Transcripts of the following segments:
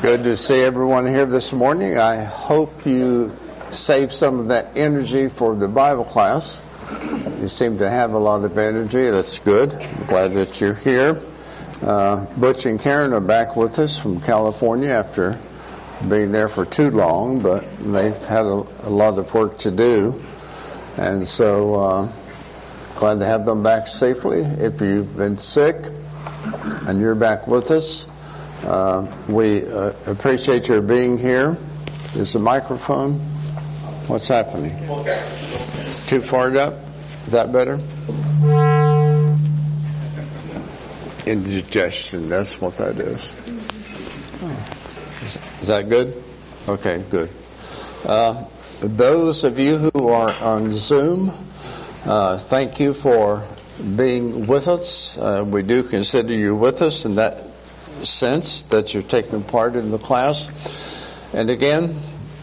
Good to see everyone here this morning. I hope you saved some of that energy for the Bible class. You seem to have a lot of energy. That's good. I'm glad that you're here. Butch and Karen are back with us from California after being there for too long, but they've had a lot of work to do. And so glad to have them back safely. If you've been sick and you're back with us, we appreciate your being here. Is the microphone? What's happening? It's too far up? Is that better? Indigestion, that's what that is. Is that good? Okay, good. Those of you who are on Zoom, thank you for being with us. We do consider you with us in that sense that you're taking part in the class. And again,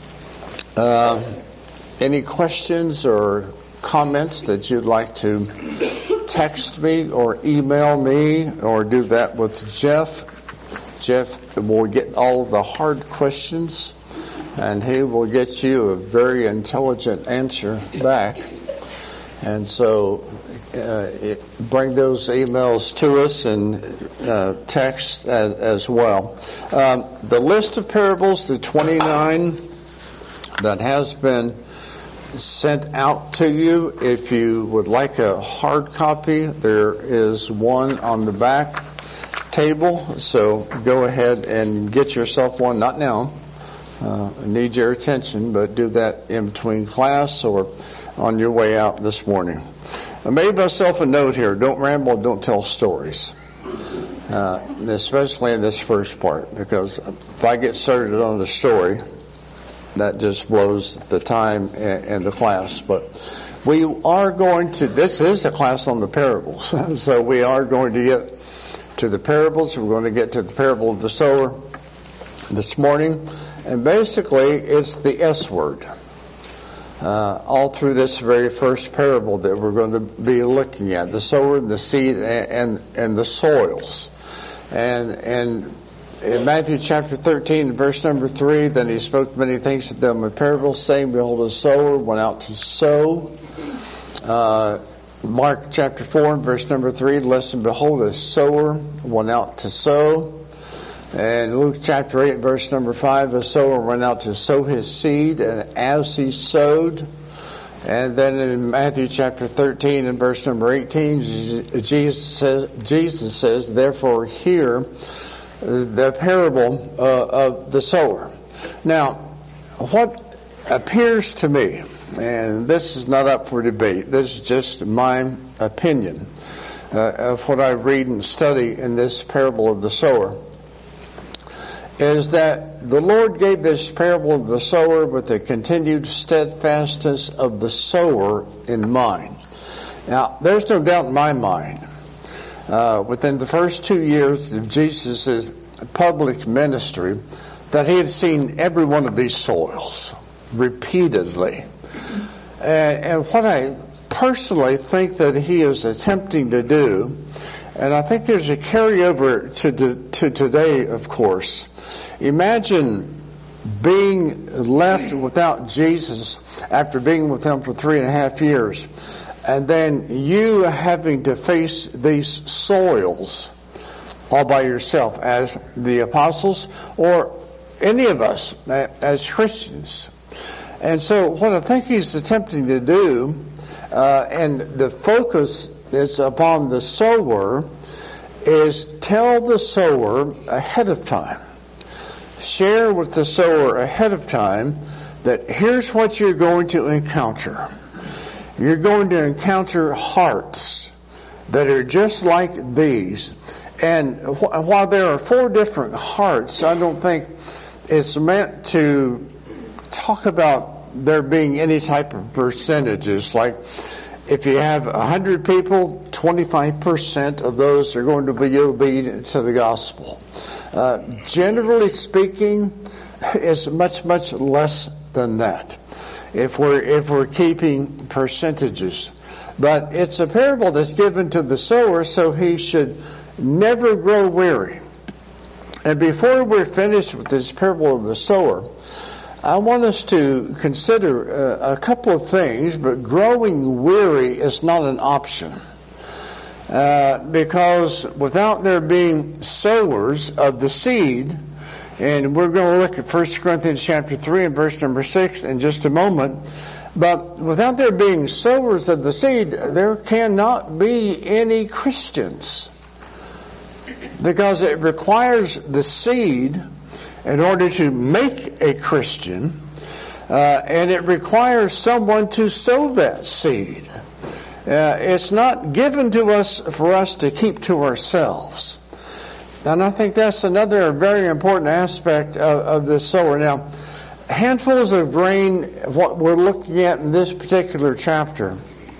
any questions or comments that you'd like to text me or email me, or do that with Jeff. Jeff will get all the hard questions and he will get you a very intelligent answer back. And so bring those emails to us and text as well. The list of parables, the 29 that has been sent out to you. If you would like a hard copy, there is one on the back table. So go ahead and get yourself one. Not now. I need your attention, but do that in between class or on your way out this morning. I made myself a note here. Don't ramble, don't tell stories. Especially in this first part, because if I get started on the story, that just blows the time and the class. But we are going to, this is a class on the parables. So we are going to get to the parables. We're going to get to the parable of the sower this morning. And basically, it's the S word. All through this very first parable that we're going to be looking at. The sower, the seed, and the soils. And in Matthew chapter 13, verse number 3, then he spoke many things to them in parables, saying, behold, a sower went out to sow. Mark chapter 4, verse number 3, listen, behold, a sower went out to sow. And Luke chapter 8, verse number 5, a sower went out to sow his seed, and as he sowed. And then in Matthew chapter 13 and verse number 18, Jesus says, therefore hear the parable of the sower. Now, what appears to me, and this is not up for debate, this is just my opinion of what I read and study in this parable of the sower, is that the Lord gave this parable of the sower with the continued steadfastness of the sower in mind. Now, there's no doubt in my mind, within the first 2 years of Jesus' public ministry, that he had seen every one of these soils repeatedly. And what I personally think that he is attempting to do, and I think there's a carryover to today, of course. Imagine being left without Jesus after being with him for 3.5 years, and then you having to face these soils all by yourself as the apostles or any of us as Christians. And so what I think he's attempting to do, and the focus is upon the sower, is tell the sower ahead of time. Share with the sower ahead of time that here's what you're going to encounter. You're going to encounter hearts that are just like these. And while there are 4 different hearts, I don't think it's meant to talk about there being any type of percentages. Like if you have 100 people, 25% of those are going to be obedient to the gospel. Generally speaking, it's much, much less than that if we're keeping percentages. But it's a parable that's given to the sower, so he should never grow weary And before we're finished with this parable of the sower, I want us to consider a couple of things, but growing weary is not an option. Because without there being sowers of the seed, and we're going to look at 1 Corinthians chapter 3 and verse number 6 in just a moment, but without there being sowers of the seed, there cannot be any Christians. Because it requires the seed in order to make a Christian, and it requires someone to sow that seed. It's not given to us for us to keep to ourselves. And I think that's another very important aspect of the sower. Now, handfuls of grain, what we're looking at in this particular chapter,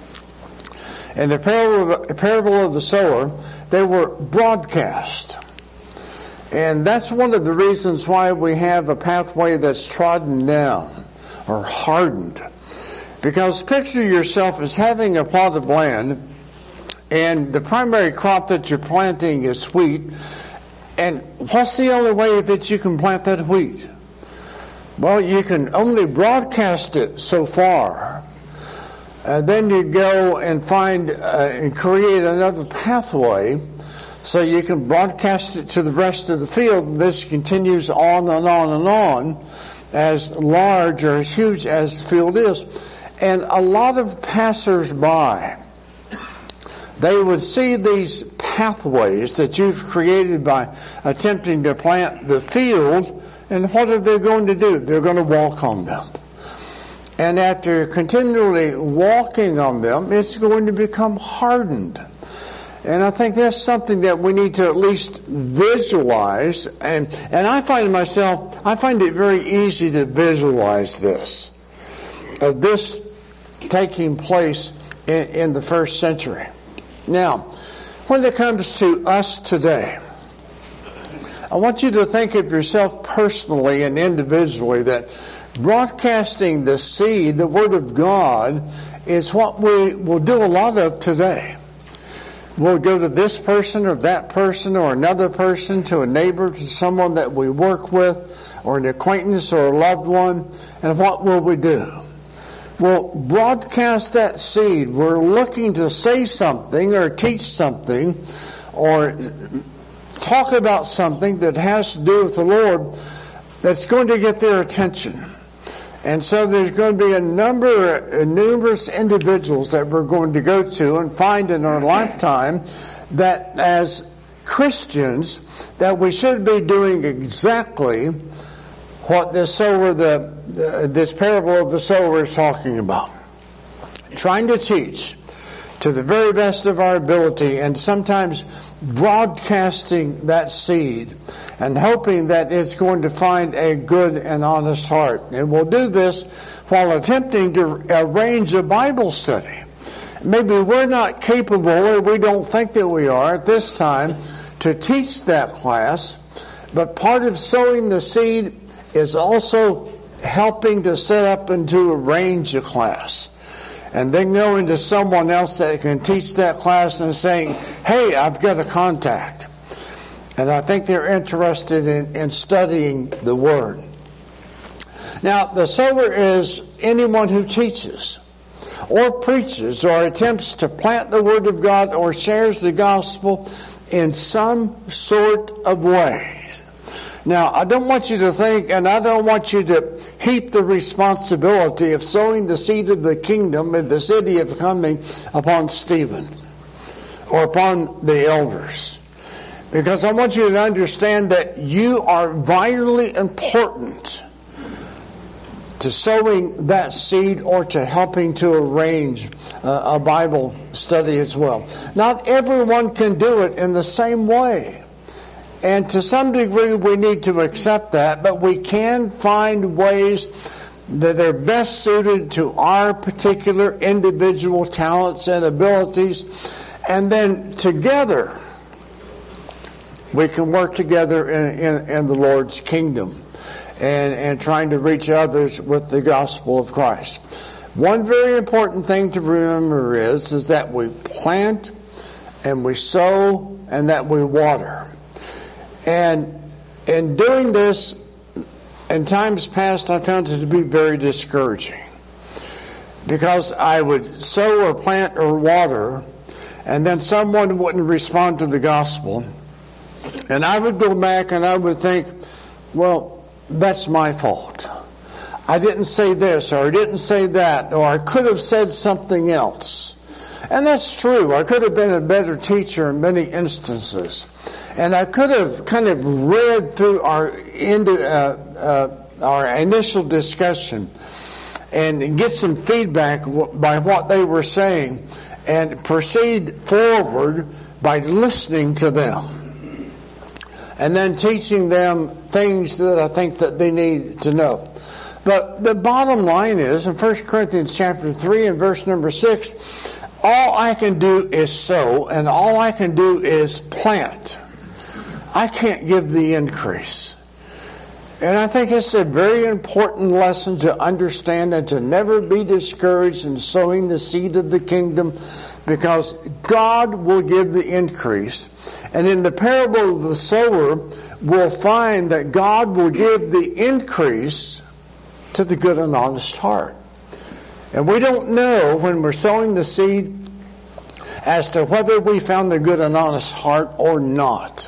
in the parable of the sower, they were broadcast. And that's one of the reasons why we have a pathway that's trodden down or hardened. Because picture yourself as having a plot of land, and the primary crop that you're planting is wheat. And what's the only way that you can plant that wheat? Well, you can only broadcast it so far. Then you go and find and create another pathway so you can broadcast it to the rest of the field. And this continues on and on and on, as large or as huge as the field is. And a lot of passers-by, they would see these pathways that you've created by attempting to plant the field, and what are they going to do? They're going to walk on them. And after continually walking on them, it's going to become hardened. And I think that's something that we need to at least visualize. And I find it very easy to visualize this. This taking place in the first century. Now, when it comes to us today, I want you to think of yourself personally and individually that broadcasting the seed, the Word of God, is what we will do a lot of today. We'll go to this person or that person or another person, to a neighbor, to someone that we work with, or an acquaintance or a loved one, and what will we do? We'll broadcast that seed. We're looking to say something or teach something or talk about something that has to do with the Lord that's going to get their attention. And so there's going to be numerous individuals that we're going to go to and find in our lifetime that as Christians that we should be doing exactly what this parable of the sower is talking about. Trying to teach to the very best of our ability, and sometimes broadcasting that seed and hoping that it's going to find a good and honest heart. And we'll do this while attempting to arrange a Bible study. Maybe we're not capable, or we don't think that we are at this time, to teach that class, but part of sowing the seed is also helping to set up and to arrange a class. And then going to someone else that can teach that class and saying, hey, I've got a contact. And I think they're interested in studying the Word. Now, the sower is anyone who teaches or preaches or attempts to plant the Word of God or shares the gospel in some sort of way. Now, I don't want you to think, and I don't want you to heap the responsibility of sowing the seed of the kingdom in the city of coming upon Stephen or upon the elders. Because I want you to understand that you are vitally important to sowing that seed or to helping to arrange a Bible study as well. Not everyone can do it in the same way. And to some degree we need to accept that, but we can find ways that are best suited to our particular individual talents and abilities. And then together, we can work together in the Lord's kingdom and trying to reach others with the gospel of Christ. One very important thing to remember is that we plant and we sow and that we water. And in doing this, in times past, I found it to be very discouraging. Because I would sow or plant or water, and then someone wouldn't respond to the gospel. And I would go back and I would think, well, that's my fault. I didn't say this, or I didn't say that, or I could have said something else. And that's true. I could have been a better teacher in many instances. And I could have kind of read through our initial discussion and get some feedback by what they were saying and proceed forward by listening to them and then teaching them things that I think that they need to know. But the bottom line is, in 1 Corinthians chapter 3 and verse number 6, all I can do is sow and all I can do is plant. I can't give the increase. And I think it's a very important lesson to understand and to never be discouraged in sowing the seed of the kingdom, because God will give the increase. And in the parable of the sower, we'll find that God will give the increase to the good and honest heart. And we don't know when we're sowing the seed as to whether we found the good and honest heart or not,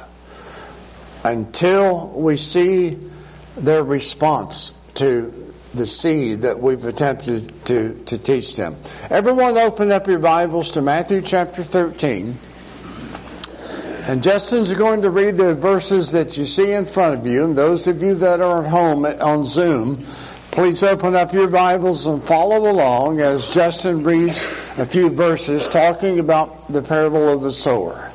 until we see their response to the seed that we've attempted to teach them. Everyone open up your Bibles to Matthew chapter 13. And Justin's going to read the verses that you see in front of you. And those of you that are at home on Zoom, please open up your Bibles and follow along as Justin reads a few verses talking about the parable of the sower.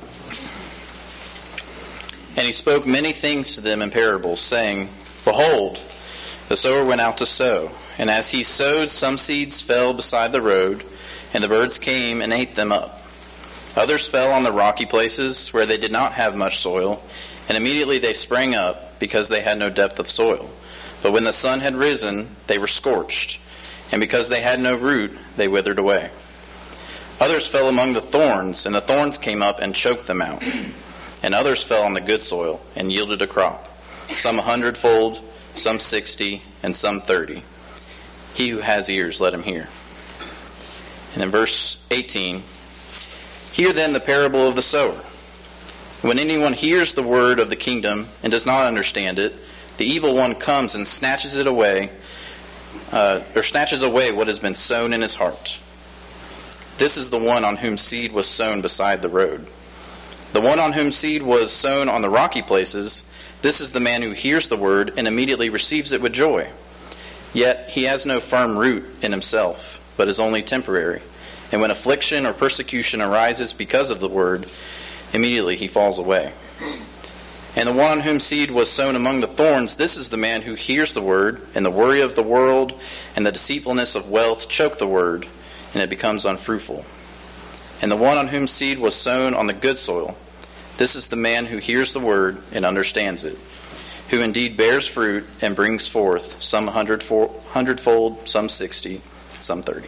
And he spoke many things to them in parables, saying, Behold, the sower went out to sow, and as he sowed, some seeds fell beside the road, and the birds came and ate them up. Others fell on the rocky places, where they did not have much soil, and immediately they sprang up, because they had no depth of soil. But when the sun had risen, they were scorched, and because they had no root, they withered away. Others fell among the thorns, and the thorns came up and choked them out. And others fell on the good soil, and yielded a crop, some 100-fold, some 60, and some 30. He who has ears, let him hear. And in verse 18, Hear then the parable of the sower. When anyone hears the word of the kingdom and does not understand it, the evil one comes and snatches away what has been sown in his heart. This is the one on whom seed was sown beside the road. The one on whom seed was sown on the rocky places, this is the man who hears the word and immediately receives it with joy. Yet he has no firm root in himself, but is only temporary. And when affliction or persecution arises because of the word, immediately he falls away. And the one on whom seed was sown among the thorns, this is the man who hears the word, and the worry of the world and the deceitfulness of wealth choke the word, and it becomes unfruitful. And the one on whom seed was sown on the good soil, this is the man who hears the word and understands it, who indeed bears fruit and brings forth some 100-fold, some 60, some 30.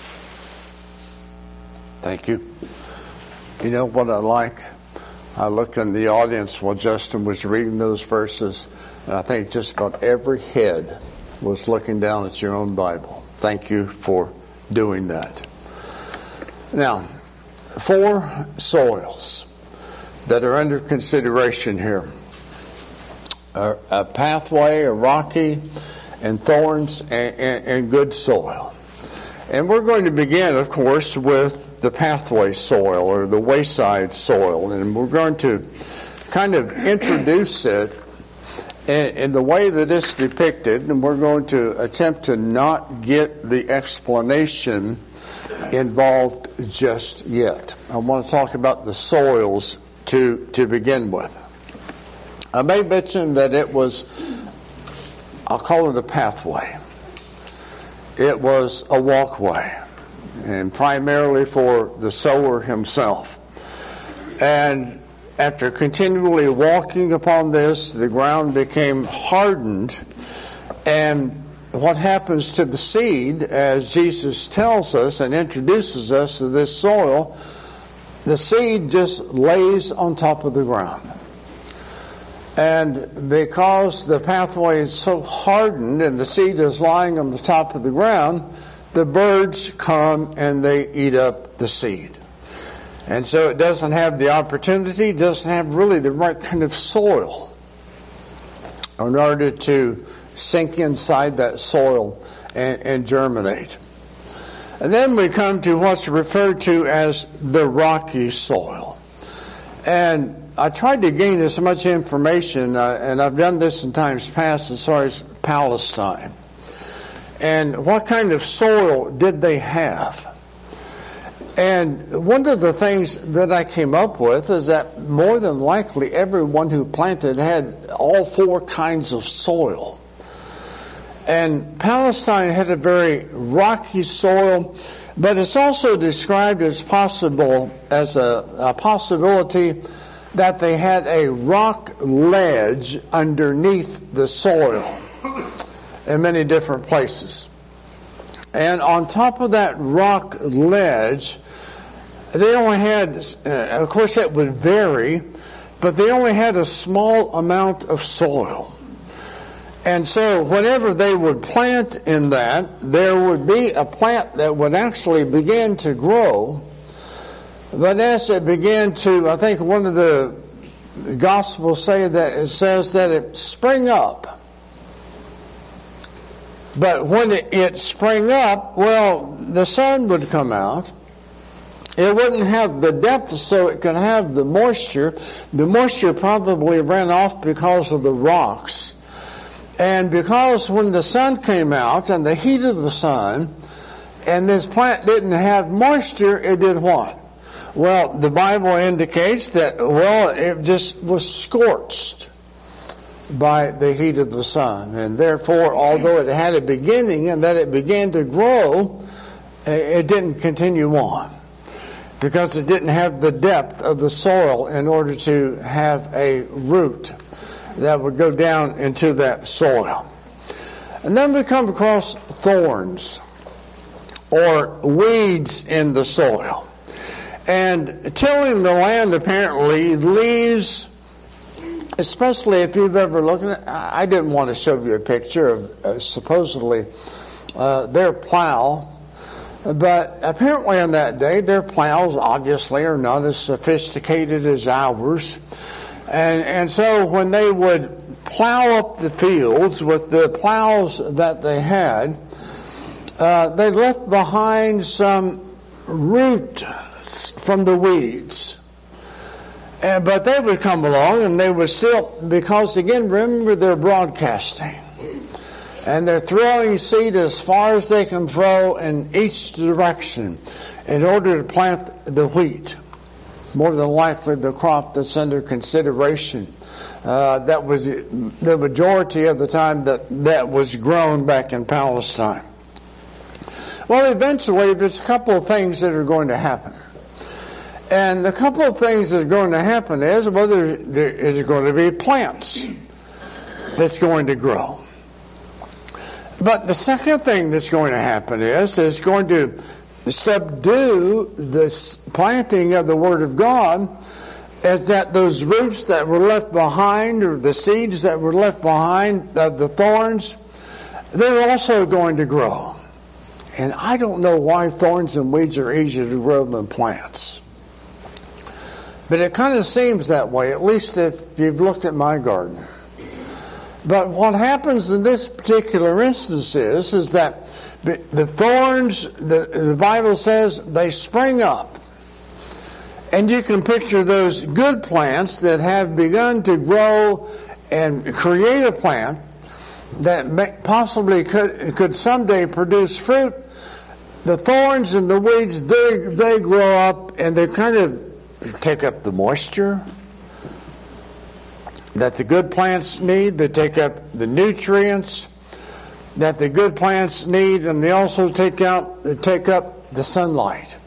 Thank you. You know what I like? I looked in the audience while Justin was reading those verses, and I think just about every head was looking down at your own Bible. Thank you for doing that. Now, 4 soils that are under consideration here. A pathway, a rocky, and thorns, and good soil. And we're going to begin, of course, with the pathway soil or the wayside soil. And we're going to kind of introduce it in the way that it's depicted. And we're going to attempt to not get the explanation involved just yet. I want to talk about the soils to begin with. I may mention that it was, I'll call it a pathway. It was a walkway, and primarily for the sower himself. And after continually walking upon this, the ground became hardened. And what happens to the seed, as Jesus tells us and introduces us to this soil, the seed just lays on top of the ground. And because the pathway is so hardened and the seed is lying on the top of the ground, the birds come and they eat up the seed. And so it doesn't have the opportunity, doesn't have really the right kind of soil in order to sink inside that soil and germinate. And then we come to what's referred to as the rocky soil. And I tried to gain as much information, and I've done this in times past as far as Palestine. And what kind of soil did they have? And one of the things that I came up with is that more than likely everyone who planted had all four kinds of soil. And Palestine had a very rocky soil, but it's also described as possible as a possibility that they had a rock ledge underneath the soil in many different places. And on top of that rock ledge, they only had, of course it would vary, but they only had a small amount of soil. And so whenever they would plant in that, there would be a plant that would actually begin to grow. But as it began to, I think one of the Gospels say that it says that it sprang up. But when it sprang up, well, the sun would come out. It wouldn't have the depth so it could have the moisture. The moisture probably ran off because of the rocks. And because when the sun came out and the heat of the sun, and this plant didn't have moisture, it did what? Well, the Bible indicates that, well, it just was scorched by the heat of the sun. And therefore, although it had a beginning and that it began to grow, it didn't continue on, because it didn't have the depth of the soil in order to have a root that would go down into that soil. And then we come across thorns or weeds in the soil. And tilling the land apparently leaves, especially if you've ever looked at it, I didn't want to show you a picture of supposedly their plow. But apparently on that day, their plows obviously are not as sophisticated as ours. And so when they would plow up the fields with the plows that they had, they left behind some root from the weeds. But they would come along and they would still, because again, remember they're broadcasting. And they're throwing seed as far as they can throw in each direction in order to plant the wheat. More than likely the crop that's under consideration. That was the majority of the time that was grown back in Palestine. Well, eventually there's a couple of things that are going to happen. And the couple of things that are going to happen is whether there is going to be plants that's going to grow. But the second thing that's going to happen is it's going to subdue the planting of the Word of God, is that those roots that were left behind, or the seeds that were left behind of the thorns, they're also going to grow. And I don't know why thorns and weeds are easier to grow than plants. But it kind of seems that way, at least if you've looked at my garden. But what happens in this particular instance is that the thorns, the Bible says, they spring up. And you can picture those good plants that have begun to grow and create a plant that possibly could someday produce fruit. The thorns and the weeds, they grow up and they kind of take up the moisture that the good plants need. They take up the nutrients that the good plants need, and they also take up the sunlight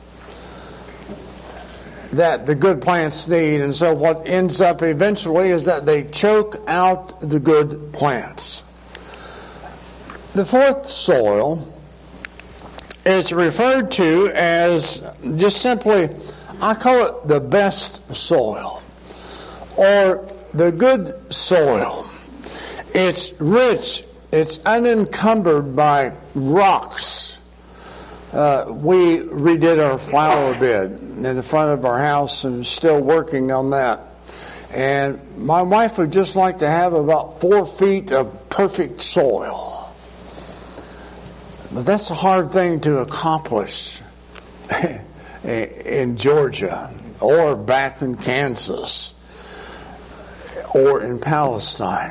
that the good plants need. And so what ends up eventually is that they choke out the good plants. The fourth soil is referred to as just simply, I call it the best soil, or the good soil. It's rich. It's unencumbered by rocks. We redid our flower bed in the front of our house and still working on that. And my wife would just like to have about 4 feet of perfect soil. But that's a hard thing to accomplish in Georgia or back in Kansas or in Palestine.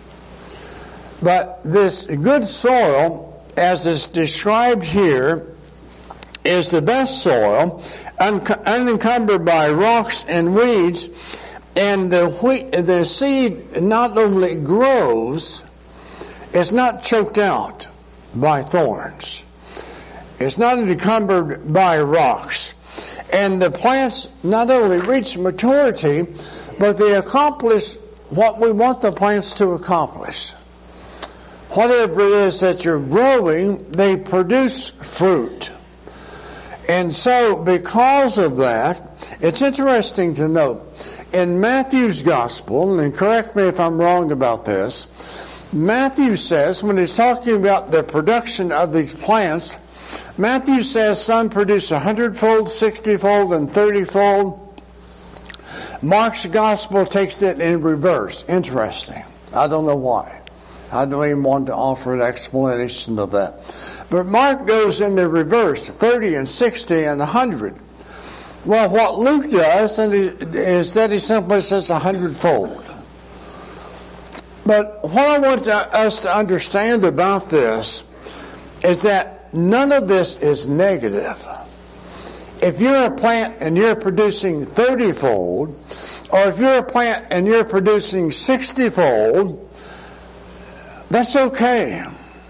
But this good soil, as is described here, is the best soil, unencumbered by rocks and weeds, and the seed not only grows, it's not choked out by thorns. It's not encumbered by rocks. And the plants not only reach maturity, but they accomplish what we want the plants to accomplish. Whatever it is that you're growing, they produce fruit. And so, because of that, it's interesting to note, in Matthew's Gospel, and correct me if I'm wrong about this, Matthew says, when he's talking about the production of these plants, Matthew says some produce 100-fold, 60-fold, and 30-fold. Mark's Gospel takes it in reverse. Interesting. I don't know why. I don't even want to offer an explanation of that. But Mark goes in the reverse, 30 and 60 and 100. Well, what Luke does is that he simply says 100-fold. But what I want us to understand about this is that none of this is negative. If you're a plant and you're producing 30-fold, or if you're a plant and you're producing 60-fold, that's okay.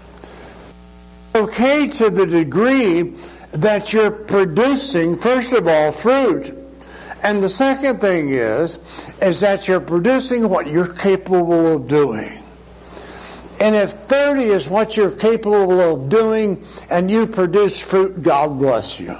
Okay to the degree that you're producing, first of all, fruit. And the second thing is that you're producing what you're capable of doing. And if 30 is what you're capable of doing and you produce fruit, God bless you.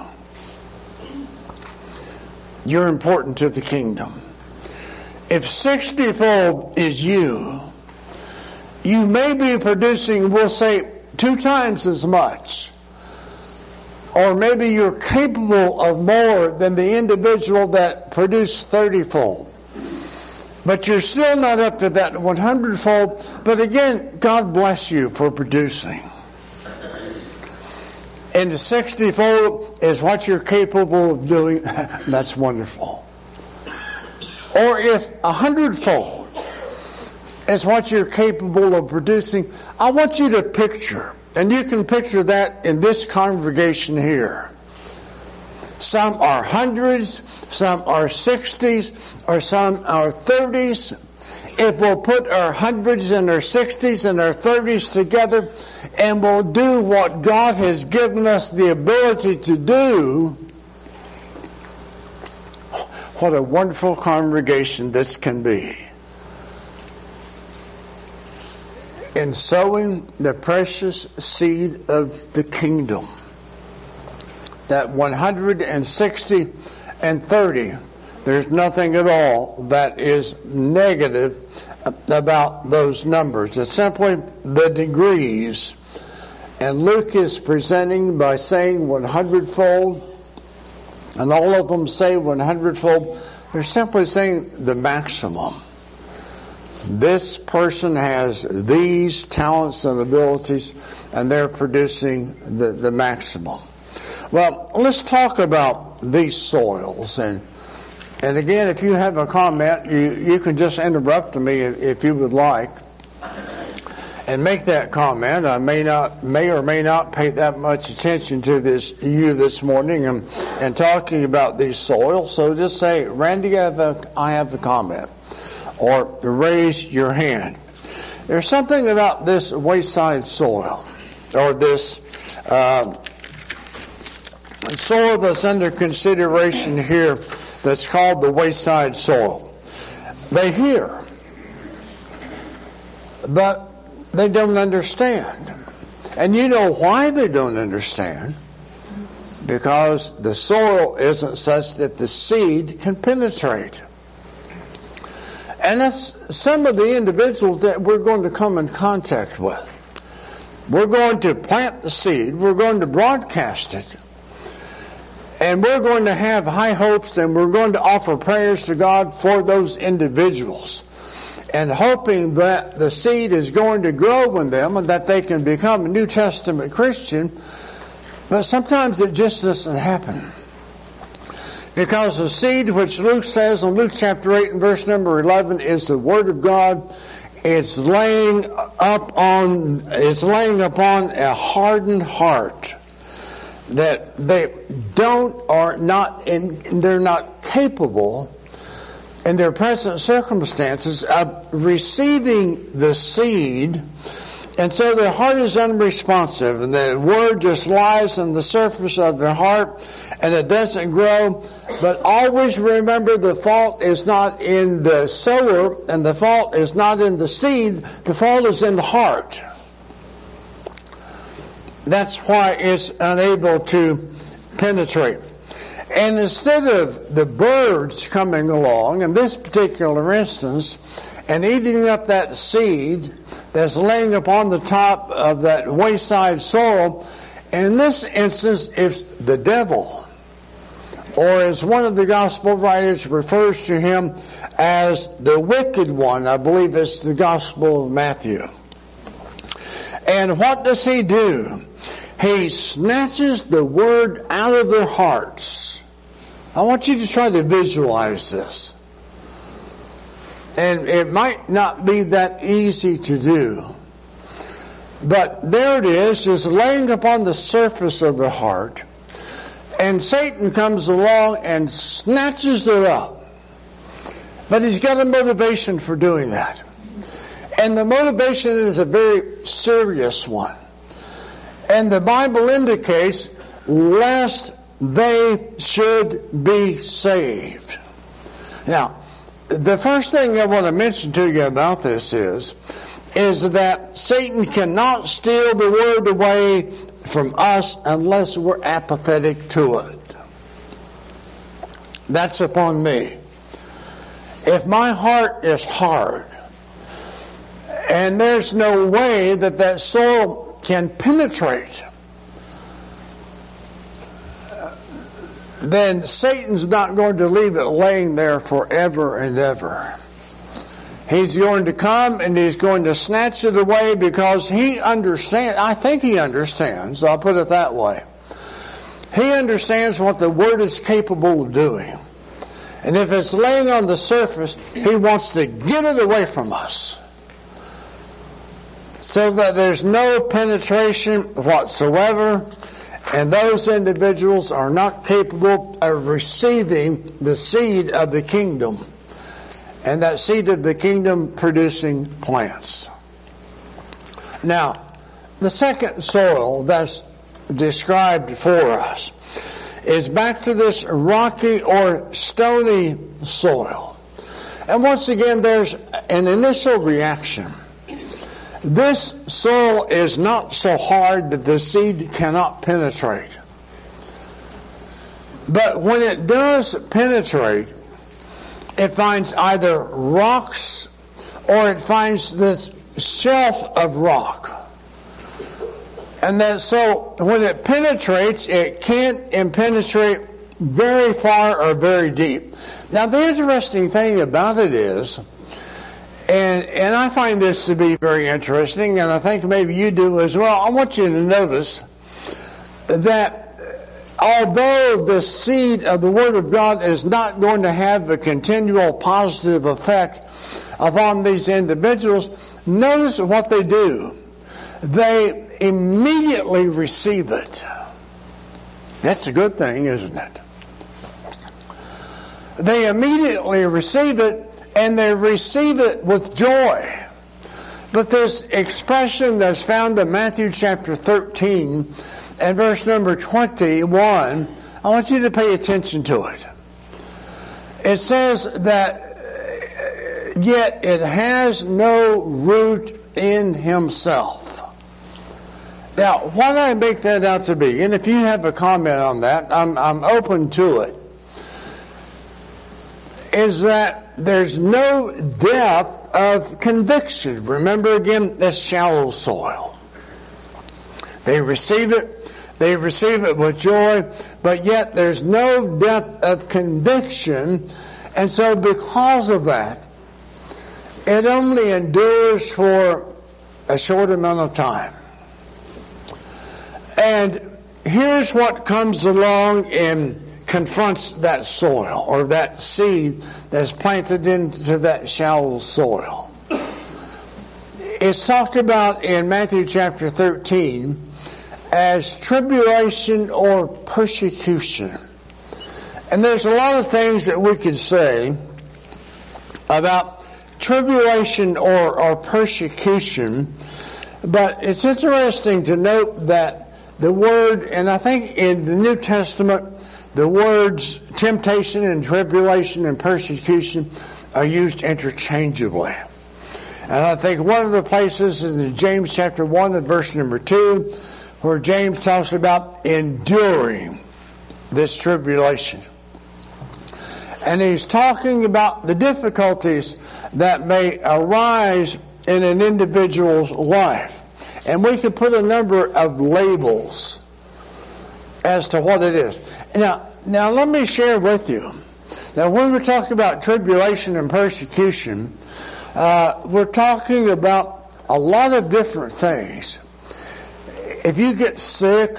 You're important to the kingdom. If 60-fold is you may be producing, we'll say, 2 times as much. Or maybe you're capable of more than the individual that produced 30-fold. But you're still not up to that 100-fold. But again, God bless you for producing. And the 60-fold is what you're capable of doing. That's wonderful. Or if 100-fold is what you're capable of producing, I want you to picture, and you can picture that in this congregation here. Some are hundreds, some are 60s, or some are 30s. If we'll put our hundreds and our 60s and our 30s together, and we'll do what God has given us the ability to do, what a wonderful congregation this can be. In sowing the precious seed of the kingdom, that 160 and 30, there's nothing at all that is negative about those numbers. It's simply the degrees. And Luke is presenting by saying 100-fold, and all of them say 100-fold. They're simply saying the maximum. This person has these talents and abilities, and they're producing the maximum. Well, let's talk about these soils. And again, if you have a comment, you can just interrupt me if you would like, and make that comment. I may or may not pay that much attention to you this morning and talking about these soils. So just say, Randy, I have a comment. Or raise your hand. There's something about this wayside soil, or this soil that's under consideration here that's called the wayside soil. They hear, but they don't understand. And you know why they don't understand? Because the soil isn't such that the seed can penetrate. And that's some of the individuals that we're going to come in contact with. We're going to plant the seed. We're going to broadcast it. And we're going to have high hopes, and we're going to offer prayers to God for those individuals. And hoping that the seed is going to grow in them and that they can become a New Testament Christian. But sometimes it just doesn't happen. Because the seed, which Luke says in Luke chapter 8 and verse number 11, is the Word of God. It's laying upon a hardened heart that they they're not capable in their present circumstances of receiving the seed, and so their heart is unresponsive, and the Word just lies on the surface of their heart, and it doesn't grow. But always remember, the fault is not in the sower, and the fault is not in the seed. The fault is in the heart. That's why it's unable to penetrate. And instead of the birds coming along, in this particular instance, and eating up that seed that's laying upon the top of that wayside soil, in this instance, it's the devil. Or as one of the gospel writers refers to him as the wicked one. I believe it's the Gospel of Matthew. And what does he do? He snatches the Word out of their hearts. I want you to try to visualize this. And it might not be that easy to do. But there it is, just laying upon the surface of the heart. And Satan comes along and snatches it up. But he's got a motivation for doing that. And the motivation is a very serious one. And the Bible indicates, lest they should be saved. Now, the first thing I want to mention to you about this is that Satan cannot steal the Word away from us unless we're apathetic to it. That's upon me. If my heart is hard, and there's no way that soul can penetrate, then Satan's not going to leave it laying there forever and ever. He's going to come and he's going to snatch it away because he understands. I think he understands. I'll put it that way. He understands what the Word is capable of doing. And if it's laying on the surface, he wants to get it away from us, so that there's no penetration whatsoever, and those individuals are not capable of receiving the seed of the kingdom, and that seed of the kingdom producing plants. Now, the second soil that's described for us is back to this rocky or stony soil. And once again, there's an initial reaction. This soil is not so hard that the seed cannot penetrate. But when it does penetrate, it finds either rocks or it finds this shelf of rock. And then so when it penetrates, it can't penetrate very far or very deep. Now the interesting thing about it is, and I find this to be very interesting, and I think maybe you do as well, I want you to notice that although the seed of the Word of God is not going to have a continual positive effect upon these individuals, notice what they do. They immediately receive it. That's a good thing, isn't it? They immediately receive it, and they receive it with joy. But this expression that's found in Matthew chapter 13 and verse number 21, I want you to pay attention to it. It says that yet it has no root in himself. Now, why do I make that out to be? And if you have a comment on that, I'm open to it. is that there's no depth of conviction. Remember again, that's shallow soil. They receive it with joy, but yet there's no depth of conviction, and so because of that, it only endures for a short amount of time. And here's what comes along and confronts that soil, or that seed that's planted into that shallow soil. It's talked about in Matthew chapter 13 as tribulation or persecution. And there's a lot of things that we could say about tribulation or persecution, but it's interesting to note that the word, and I think in the New Testament, the words temptation and tribulation and persecution are used interchangeably. And I think one of the places is in James chapter 1 and verse number 2, where James talks about enduring this tribulation. And he's talking about the difficulties that may arise in an individual's life. And we could put a number of labels as to what it is. Now let me share with you that when we're talking about tribulation and persecution, we're talking about a lot of different things. If you get sick,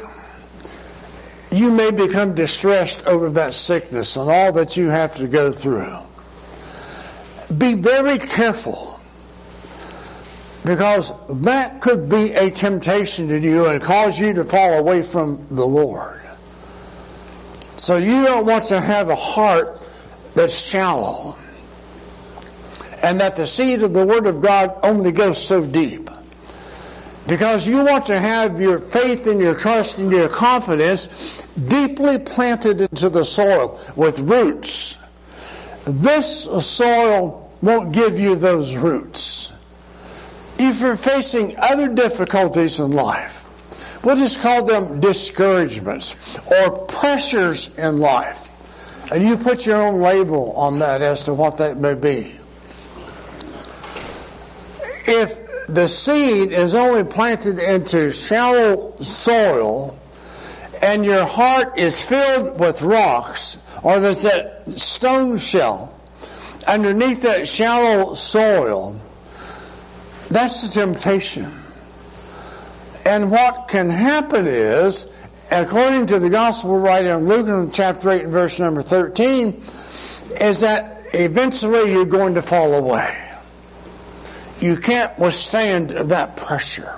you may become distressed over that sickness and all that you have to go through. Be very careful, because that could be a temptation to you and cause you to fall away from the Lord. So you don't want to have a heart that's shallow, and that the seed of the Word of God only goes so deep. Because you want to have your faith and your trust and your confidence deeply planted into the soil with roots. This soil won't give you those roots. If you're facing other difficulties in life, we'll just call them discouragements or pressures in life, and you put your own label on that as to what that may be. If the seed is only planted into shallow soil and your heart is filled with rocks, or there's that stone shell underneath that shallow soil, that's the temptation. And what can happen is, according to the gospel writer in Luke chapter 8 and verse number 13, is that eventually you're going to fall away. You can't withstand that pressure.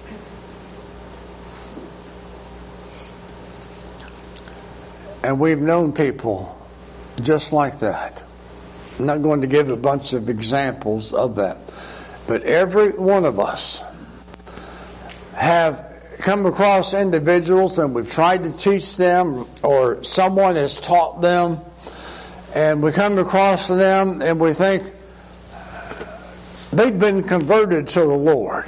And we've known people just like that. I'm not going to give a bunch of examples of that. But every one of us have come across individuals, and we've tried to teach them, or someone has taught them, and we come across them and we think they've been converted to the Lord,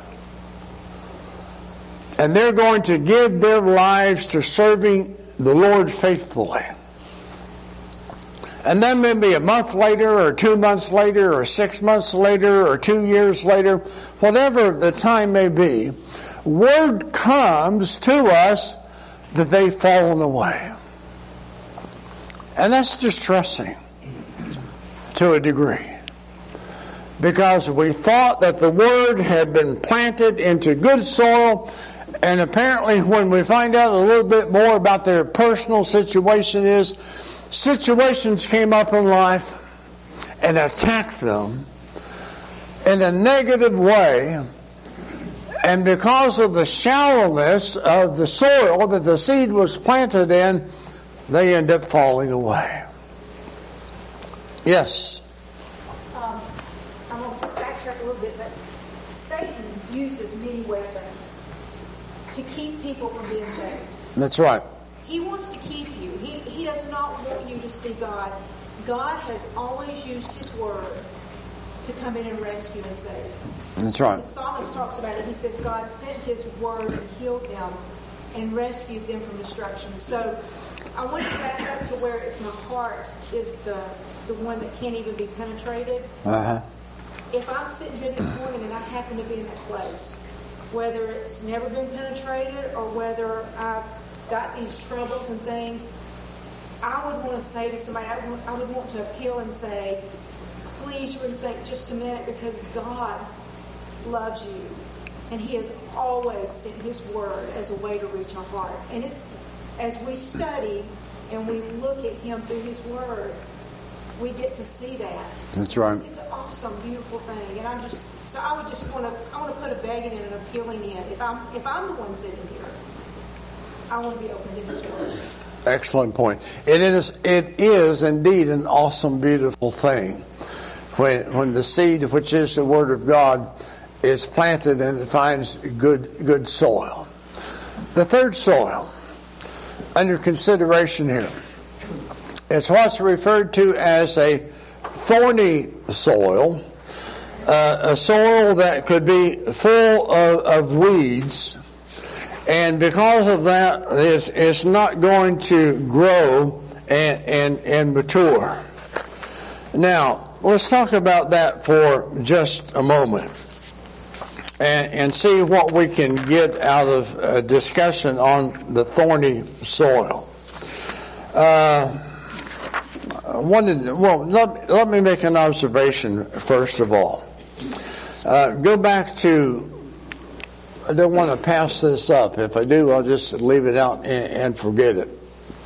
and they're going to give their lives to serving the Lord faithfully. And then maybe a month later, or 2 months later, or 6 months later, or 2 years later, whatever the time may be, word comes to us that they've fallen away. And that's distressing to a degree, because we thought that the Word had been planted into good soil, and apparently when we find out a little bit more about their personal situation is, situations came up in life and attacked them in a negative way, and because of the shallowness of the soil that the seed was planted in, they end up falling away. Yes? I'm going to backtrack a little bit, but Satan uses many weapons to keep people from being saved. That's right. He wants to keep you. He does not want you to see God. God has always used His Word to come in and rescue and save. That's right. The psalmist talks about it. He says God sent His Word and healed them and rescued them from destruction. So I want to back up to where if my heart is the the one that can't even be penetrated. Uh-huh. If I'm sitting here this morning and I happen to be in that place, whether it's never been penetrated or whether I've got these troubles and things, I would want to say to somebody, I would want to appeal and say, please rethink just a minute, because God loves you. And He has always sent His Word as a way to reach our hearts. And it's as we study and we look at Him through His Word, we get to see that. That's right. It's an awesome, beautiful thing. And I would just want to put a begging and an appealing in. If I'm the one sitting here, I want to be open to His Word. Excellent point. It is indeed an awesome, beautiful thing when the seed, which is the Word of God, is planted and it finds good soil. The third soil under consideration here, it's what's referred to as a thorny soil, a soil that could be full of weeds, and because of that, it's not going to grow and mature. Now, let's talk about that for just a moment and see what we can get out of a discussion on the thorny soil. Let me make an observation first of all. Go back to, I don't want to pass this up. If I do, I'll just leave it out and forget it.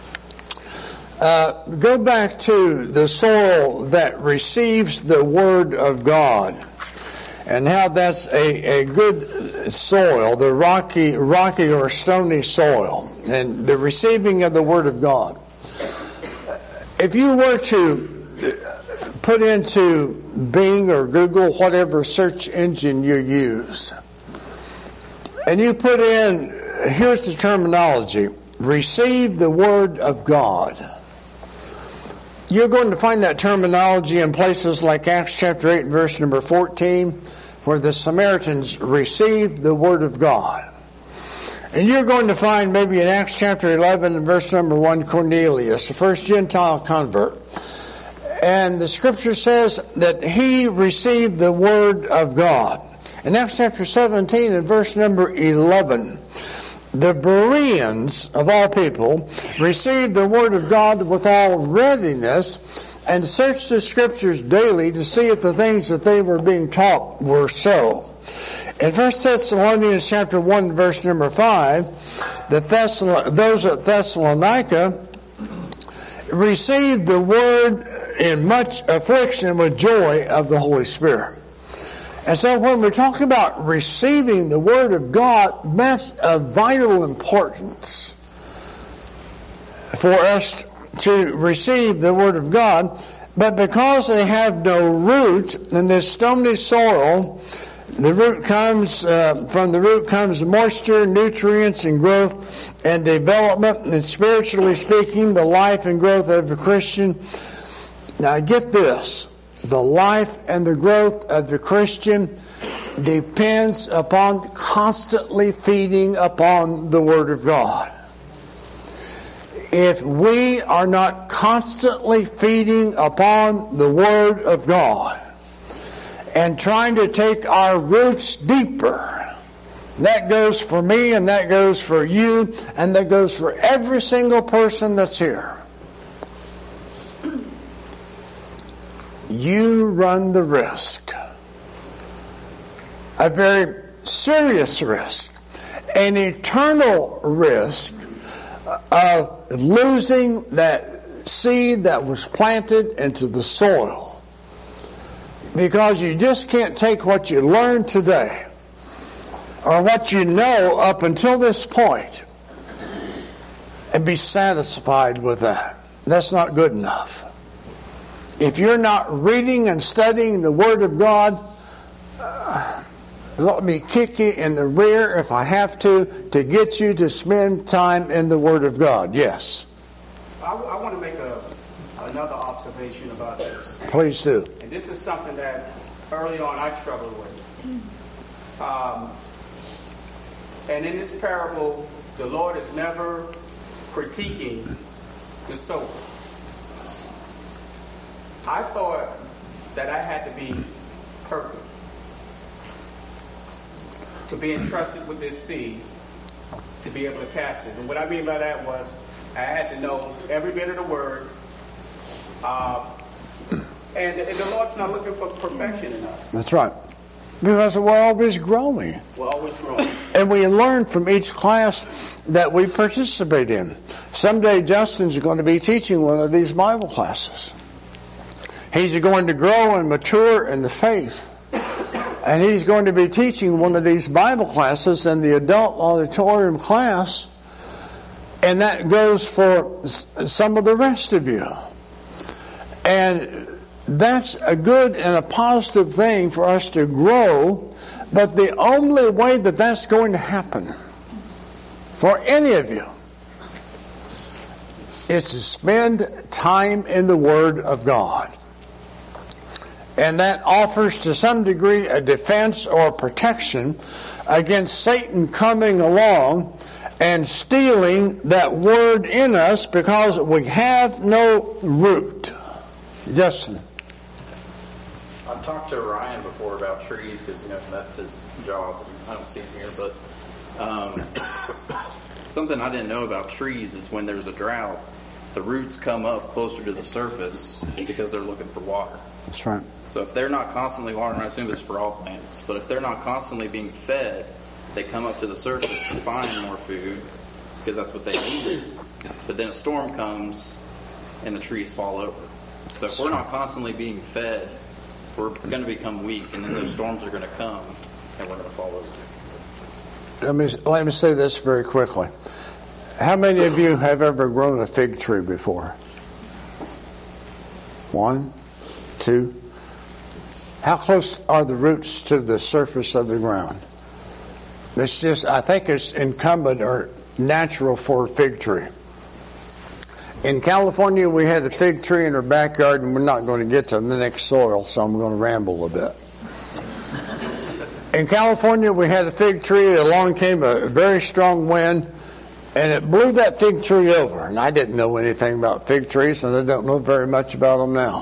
Go back to the soil that receives the Word of God and how that's a good soil, the rocky or stony soil, and the receiving of the Word of God. If you were to put into Bing or Google, whatever search engine you use, and you put in, here's the terminology, receive the Word of God, you're going to find that terminology in places like Acts chapter 8 and verse number 14, where the Samaritans received the Word of God. And you're going to find maybe in Acts chapter 11 and verse number 1, Cornelius, the first Gentile convert. And the Scripture says that he received the Word of God. In Acts chapter 17 and verse number 11, the Bereans, of all people, received the Word of God with all readiness and searched the Scriptures daily to see if the things that they were being taught were so. In 1 Thessalonians chapter 1, verse number 5, those at Thessalonica received the Word in much affliction with joy of the Holy Spirit. And so when we talk about receiving the Word of God, that's of vital importance for us to receive the Word of God. But because they have no root in this stony soil, the root comes from the root comes moisture, nutrients, and growth and development. And spiritually speaking, the life and growth of a Christian. Now get this. The life and the growth of the Christian depends upon constantly feeding upon the Word of God. If we are not constantly feeding upon the Word of God and trying to take our roots deeper, that goes for me and that goes for you and that goes for every single person that's here. You run the risk, a very serious risk, an eternal risk of losing that seed that was planted into the soil. Because you just can't take what you learned today or what you know up until this point and be satisfied with that. That's not good enough. If you're not reading and studying the Word of God, let me kick you in the rear if I have to get you to spend time in the Word of God. Yes? I want to make another observation about this. Please do. And this is something that early on I struggled with. And in this parable, the Lord is never critiquing the sower. I thought that I had to be perfect to be entrusted with this seed to be able to cast it. And what I mean by that was I had to know every bit of the word. And the Lord's not looking for perfection in us. That's right. Because we're always growing. We're always growing. And we learn from each class that we participate in. Someday Justin's going to be teaching one of these Bible classes. He's going to grow and mature in the faith. And he's going to be teaching one of these Bible classes in the adult auditorium class. And that goes for some of the rest of you. And that's a good and a positive thing for us to grow. But the only way that that's going to happen for any of you is to spend time in the Word of God. And that offers to some degree a defense or protection against Satan coming along and stealing that Word in us because we have no root. Justin. I've talked to Ryan before about trees because, that's his job. I don't see him here, but something I didn't know about trees is when there's a drought, the roots come up closer to the surface because they're looking for water. That's right. So if they're not constantly watering, I assume it's for all plants, but if they're not constantly being fed, they come up to the surface to find more food because that's what they need. But then a storm comes and the trees fall over. So if we're not constantly being fed, we're going to become weak, and then those storms are going to come and we're going to fall over. Let me say this very quickly. How many of you have ever grown a fig tree before? 1, 2. How close are the roots to the surface of the ground? I think it's incumbent or natural for a fig tree. In California, we had a fig tree in our backyard, and we're not going to get to the next soil, so I'm going to ramble a bit. In California, we had a fig tree. Along came a very strong wind, and it blew that fig tree over. And I didn't know anything about fig trees, and I don't know very much about them now.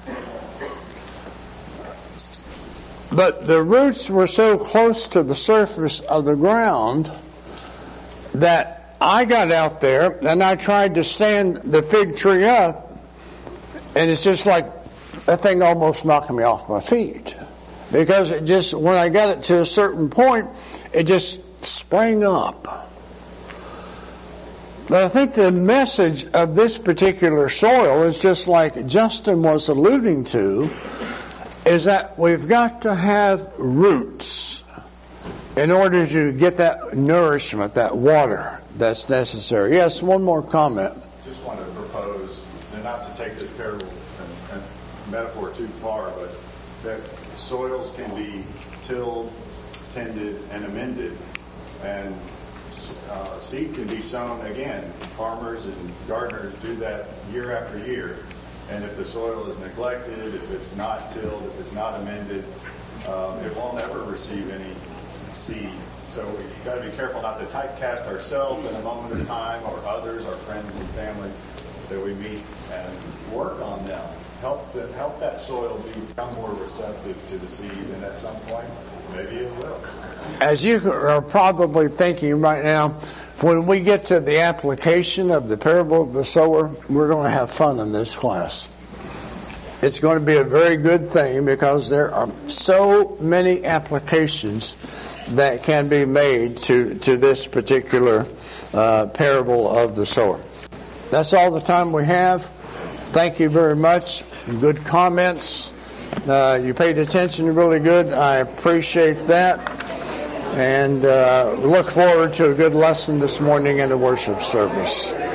But the roots were so close to the surface of the ground that I got out there and I tried to stand the fig tree up, and it's just like that thing almost knocked me off my feet. Because it just, when I got it to a certain point, it just sprang up. But I think the message of this particular soil is just like Justin was alluding to, is that we've got to have roots in order to get that nourishment, that water that's necessary. Yes, one more comment. Just want to propose, and not to take this parable and metaphor too far, but that soils can be tilled, tended, and amended, and seed can be sown again. Farmers and gardeners do that year after year. And if the soil is neglected, if it's not tilled, if it's not amended, it will never receive any seed. So we've got to be careful not to typecast ourselves in a moment of time, or others, our friends and family that we meet, and work on them. Help that soil become more receptive to the seed, and at some point, maybe it will. As you are probably thinking right now, when we get to the application of the parable of the sower, we're going to have fun in this class. It's going to be a very good thing because there are so many applications that can be made to this particular parable of the sower. That's all the time we have. Thank you very much. Good comments. You paid attention really good. I appreciate that. And look forward to a good lesson this morning in the worship service.